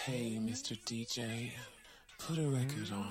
Hey, Mr. DJ, put a record on.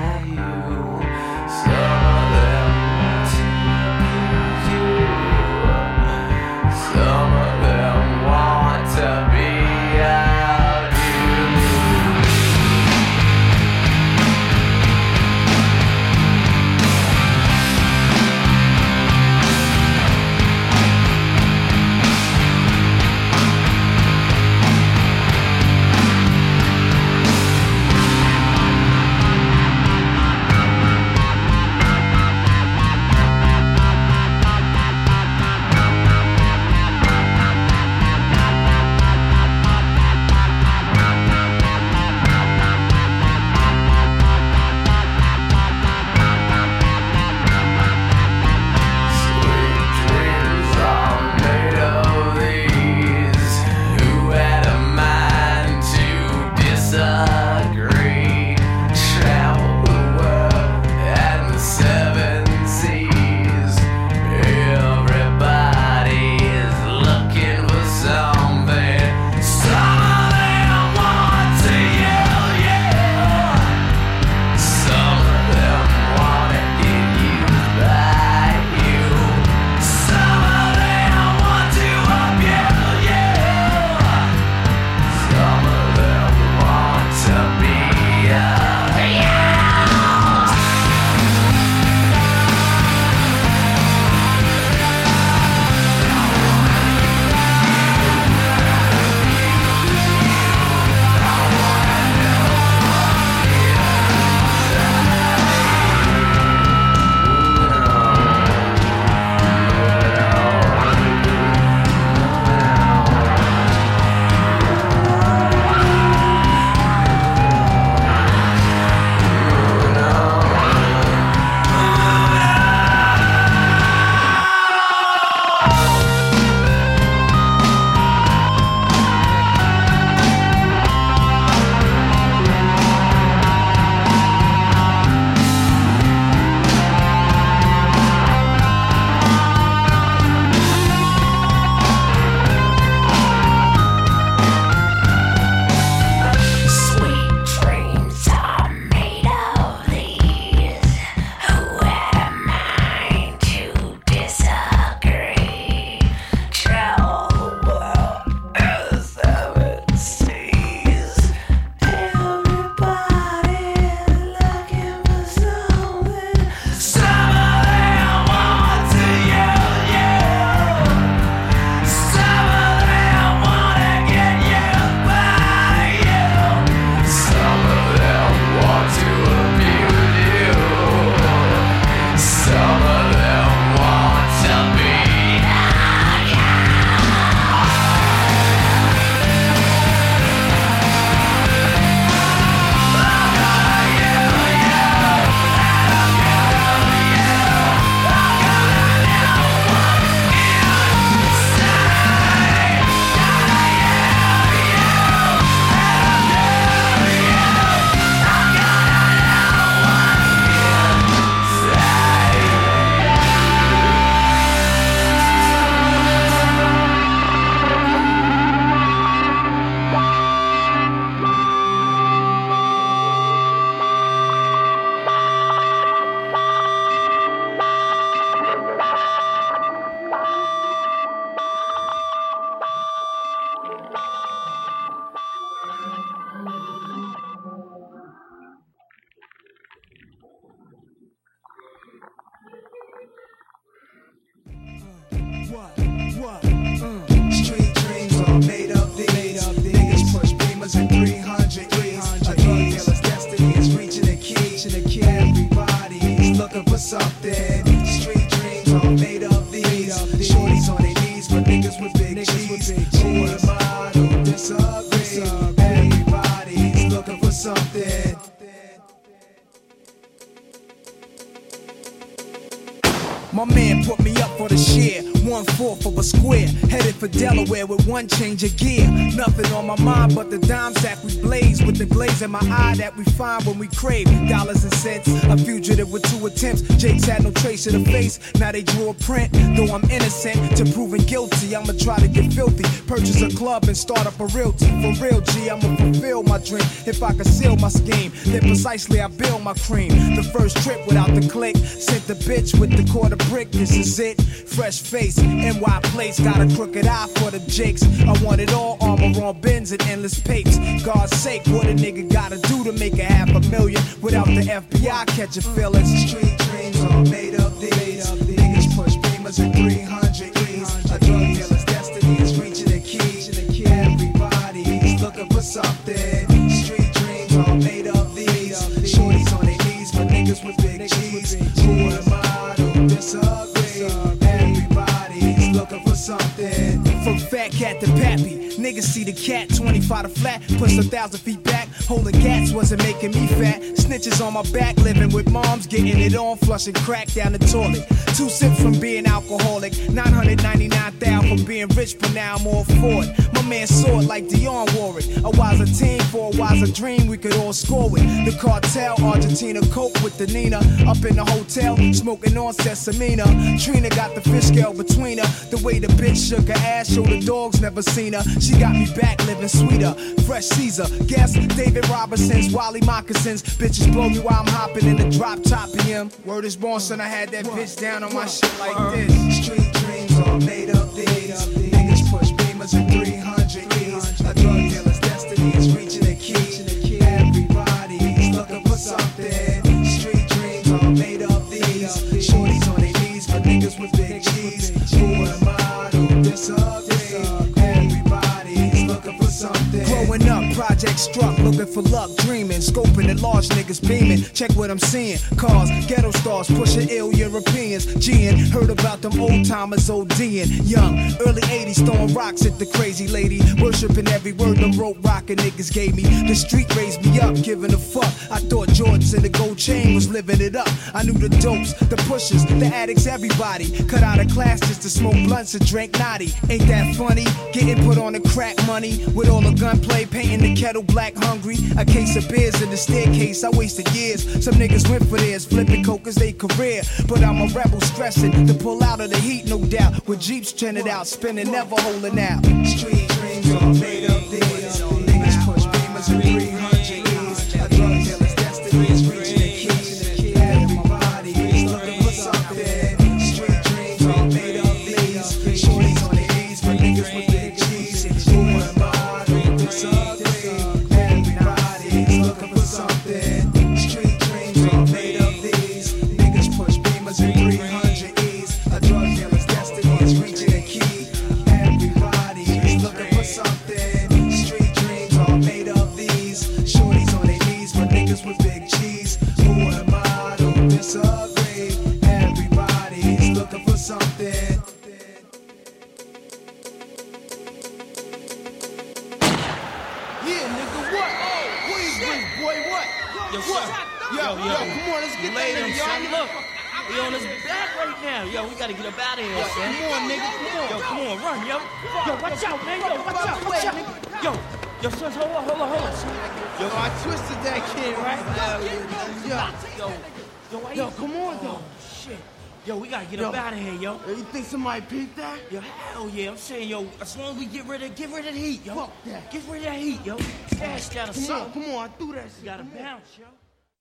Some of them want to abuse you. Who am I to disagree? Everybody's looking for something. My man put me up for the share, 1/4 of a square, headed for Delaware with one change of gear. Nothing on my mind but the dime sack we blaze, with the glaze in my eye that we find when we crave dollars and cents. A fugitive with 2 attempts, Jake's had no trace of the face, now they drew a print. Though I'm innocent to proving guilty, I'ma try to get filthy, purchase a club and start up a realty. For real G, I'ma fulfill my dream. If I conceal my scheme, then precisely I build my cream. The first trip without the click, sent the bitch with the quarter brick, this is it. Fresh face, NY place, got a crooked eye for the jakes. I want it all, armor on bins and endless papes. God's sake, what a nigga gotta do to make a $500,000 without the FBI catching feelings? Street dreams are made of these. Niggas push beamers at 300 E's. A drug dealer's destiny is reaching a key. Everybody's looking for something. Street dreams are made of these. Shorties on their knees, but niggas with big G's. Who am I to disagree? Everybody's looking for something. From fat cat to pappy, niggas see the cat 25 to flat, push 1,000 feet back. Holding gats wasn't making me fat. Snitches on my back, living with moms, getting it on, flushing crack down the toilet. 2 sips from being alcoholic, 999,000 from being rich, but now I'm all for it. My man saw it like Dion wore it. A wiser team for a wiser dream, we could all score with. The cartel, Argentina, coke with the Nina. Up in the hotel, smoking on Sesamina. Trina got the fish scale between her. The way the bitch shook her ass, showed the dogs never seen her. She got me back living sweeter. Fresh Caesar, guess David Robinson's, Wally Moccasins. Bitches blow me while I'm hopping in the drop top PM. Word is born, son, I had that bitch down on my shit like this. Street dreams are made of these. Niggas push beamers at 300 E's. A drug dealer's destiny is reaching a key. Everybody's looking for something. Street dreams are made of these. Shorties on their knees, but niggas with big G's. Who am I to disagree? Everybody's looking for something. Growing up, project struck, looking for luck, dreaming, scoping at large niggas beaming. Check what I'm seeing, cars, ghetto stars, pushing ill Europeans. G'ing, heard about them old timers ODing. Young, early 80s, throwing rocks at the crazy lady, worshiping every word them rope rockin' niggas gave me. The street raised me up, giving a fuck. I thought Jordans and the gold chain was living it up. I knew the dopes, the pushers, the addicts, everybody. Cut out of class just to smoke blunts and drink naughty. Ain't that funny? Getting put on the crack money with all the gunplay, painting the kettle black hungry. A case of beers in the staircase, I wasted years. Some niggas went for theirs, flipping coke as they career. But I'm a rebel stressing to pull out of the heat, no doubt. With Jeeps trending out, spinning, never holding out. Street dreams are made of these. Niggas push beamers at 300 E's. A drug dealer's destiny is reaching a key. Everybody's looking for something. Street dreams are made of these. Shorties on their knees, but niggas with big G's. Who am I to disagree? Everybody's looking for something. Street dreams are made of these. Niggas push beamers at 300 E's. A drug dealer's destiny is reaching a key. Everybody's looking for something. Street dreams are made of these. Shorties on their knees, but niggas with big G's. Who am I to disagree? Everybody's looking for something. Yeah, nigga, what? What is this, boy? What? Yo, what? Yo, come on, let's get that nigga, son. y'all. Look, we on his back right now. Yo, we gotta get up out of here, son. Come on, nigga, come on. Yo, come on, run, yo. Yo, watch out, man. Yo, watch out, watch out. Yo, son, hold on. Yo, I twisted that kid, right? Yo, come on, though. Shit. Yo, we gotta get up out of here, yo. You think somebody peeped that? Yo, hell yeah. I'm saying, yo, as long as we get rid of the heat, yo. Fuck that. Get rid of that heat, yo. Dash down or something. Come on, I threw that shit. You gotta bounce, yo.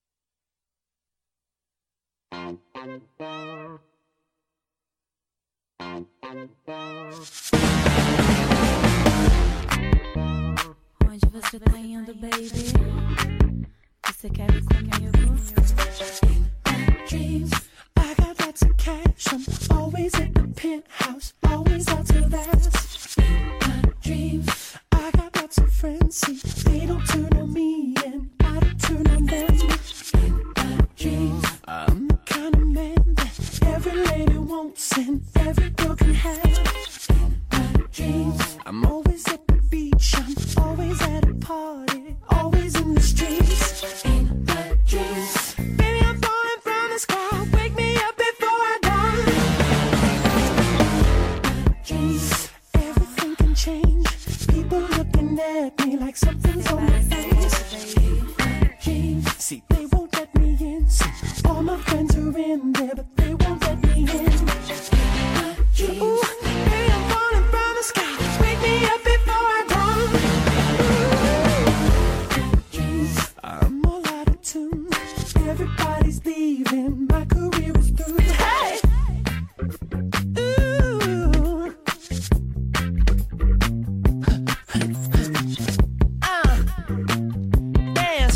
Onde você tá indo, baby? Você quer vir comigo? I got lots of cash, I'm always in the penthouse, always out to last. Dreams, I got lots of friends, see, they don't turn on me and I don't turn on them. Dreams, I'm the kind of man that every lady wants and every girl can have. Dreams, I'm always dreams. Everything can change. People looking at me like something's on my face. Dreams, see, they won't let me in. See, all my friends are in there, but they won't let me in. Ooh, hey, I'm falling from the sky. Wake me up before I die. Dreams, I'm all out of tune. Everybody's leaving. My career is through. Hey! Ooh. Dance.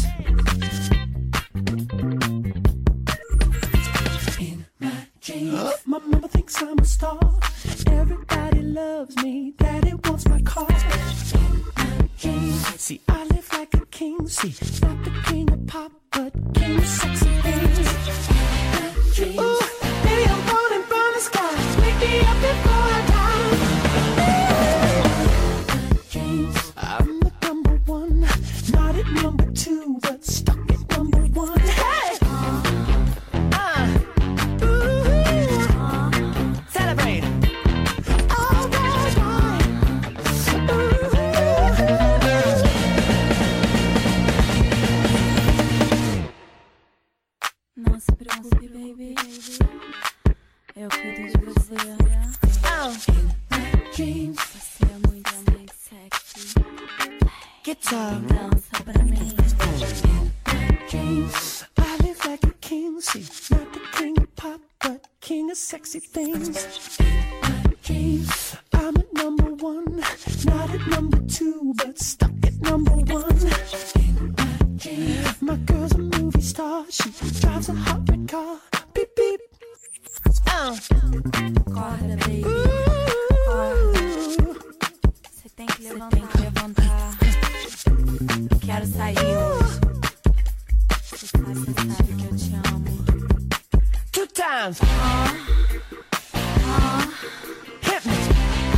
In my dreams, my mama thinks I'm a star. Everybody loves me. Daddy wants my car. In my dreams, see, I live like a king. See, not the king of pop, but king of sexy things. Ooh, hey, I'm falling from the sky. Wake me up before I die. Dreams, I'm the number one. Not at number two, but stuck at number one. Hey! Celebrate! All right. Não se preocupe, baby. Eu cuido de você. Dreams, Você é muito sexy. guitar. Dança pra mim. Dreams, I live like a king. See, not the king of pop, but king of sexy things. Dreams, I'm at number one. Not at number two, but stuck at number one. Dreams, my girl's a movie star. She drives a hot red car. Beep, beep. Acorda, baby. Acorda. Você tem que levantar. Quero sair hoje. Você sabe que eu te amo. 2 times. Hit me.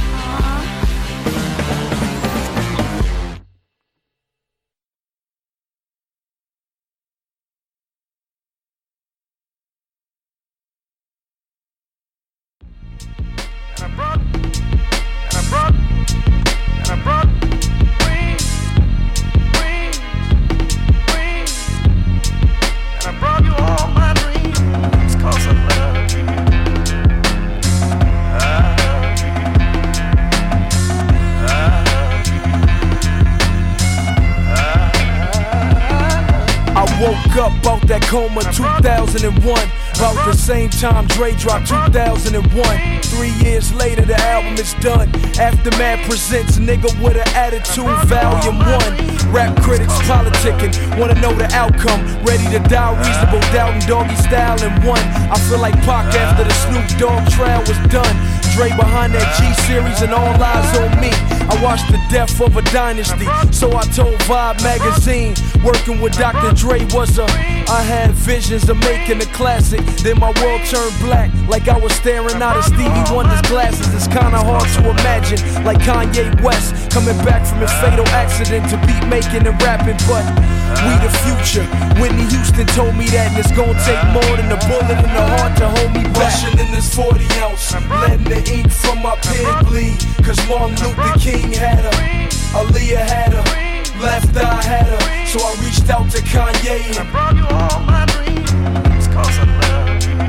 Woke up out that coma 2001. About the same time Dre dropped 2001. 3 years later the album is done. Aftermath presents Nigga with an Attitude Volume 1. Rap critics politicking, wanna know the outcome. Ready to die, reasonable doubt and doggy style in one. I feel like Pac after the Snoop Dogg trial was done. Dre behind that G-Series and all eyes on me. I watched the death of a dynasty, so I told Vibe magazine. Working with Dr. Dre was I had visions of making a classic. Then my world turned black, like I was staring out of Stevie Wonder's glasses. It's kinda hard to imagine, like Kanye West coming back from his fatal accident to beat making and rapping. But we the future. Whitney Houston told me that, and it's gonna take more than a bullet in the heart to hold me back. Rushing in this 40 ounce, letting the ink from my pen bleed. Cause Martin Luther King had her, Aaliyah had her, Left Eye had her. So I reached out to Kanye and I brought you all my dreams. Cause I love you.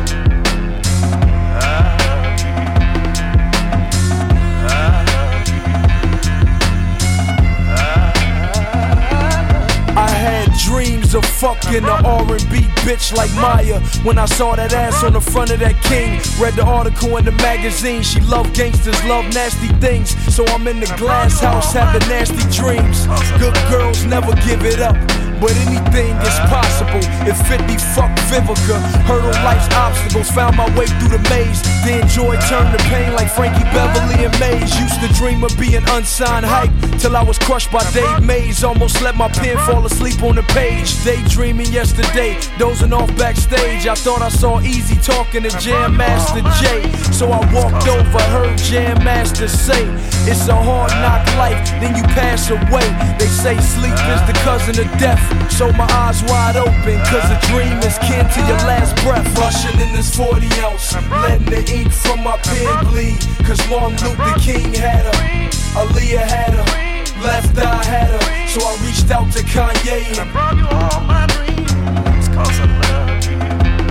I had dreams of fucking a R&B bitch like Maya. When I saw that ass on the front of that King, read the article in the magazine. She love gangsters, love nasty things. So I'm in the glass house having nasty dreams. Good girls never give it up, but anything is possible if 50 fuck Vivica. Hurdle life's obstacles, found my way through the maze. Then joy turned to pain like Frankie Beverly and Maze. Used to dream of being unsigned hype till I was crushed by Dave Mays. Almost let my pen fall asleep on the page. Daydreaming yesterday, dozing off backstage. I thought I saw Easy talking to Jam Master Jay. So I walked over, heard Jam Master say, it's a hard knock life, then you pass away. They say sleep is the cousin of death. So my eyes wide open, cause a dream is kin to your last breath. Flushing in this 40 ounce, letting the ink from my pen bleed. Cause Martin Luther King had her, Aaliyah had her, Left Eye had her. So I reached out to Kanye and brought you all my dreams. Cause I love you.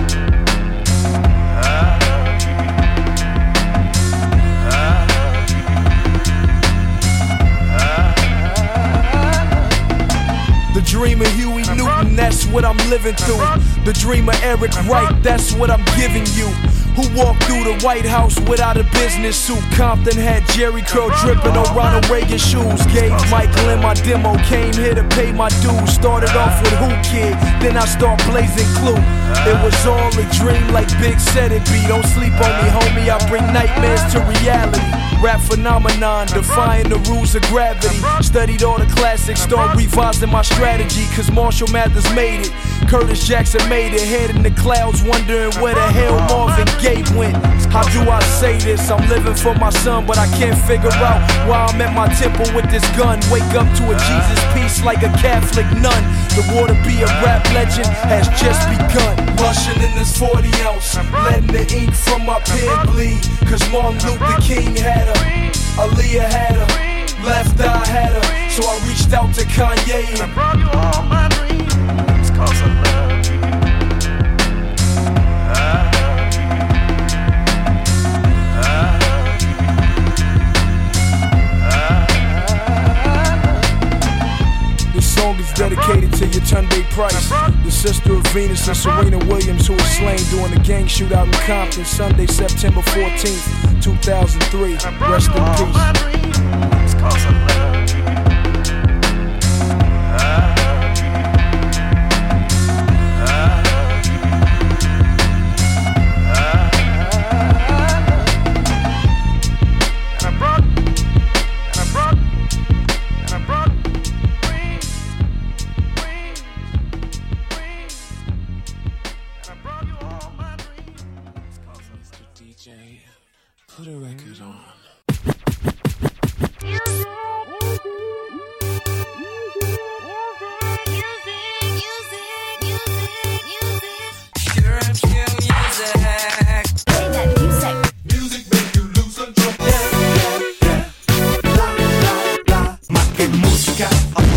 The dream of Huey Newton, that's what I'm living through. The dream of Eric Wright, that's what I'm giving you. Who walked through the White House without a business suit? Compton had Jerry curl dripping on Ronald Reagan shoes. Gave Michael in my demo, came here to pay my dues. Started off with Who Kid, then I start blazing Clue. It was all a dream like Big said it be. Don't sleep on me, homie, I bring nightmares to reality. Rap phenomenon, defying the rules of gravity. Studied all the classics, start revising my strategy. Cause Marshall Mathers made it, Curtis Jackson made it. Head in the clouds, wondering where the hell Marvin Gaye went. How do I say this? I'm living for my son, but I can't figure out why I'm at my temple with this gun. Wake up to a Jesus piece like a Catholic nun. The war to be a rap legend has just begun. Rushing in this 40 ounce, letting the ink from my pen bleed. Cause Martin Luther King had her, Aaliyah had her, Left Eye had her. So I reached out to Kanye and brought you all my dreams. Cause I love you. This song is dedicated to Yetunde Price, the sister of Venus and Serena Williams, who was slain during the gang shootout in Compton, Sunday, September 14th, 2003. Rest in peace. DJ, put a record on. Music make you lose control. Yeah, yeah, yeah. Blah, blah, blah. Más que música.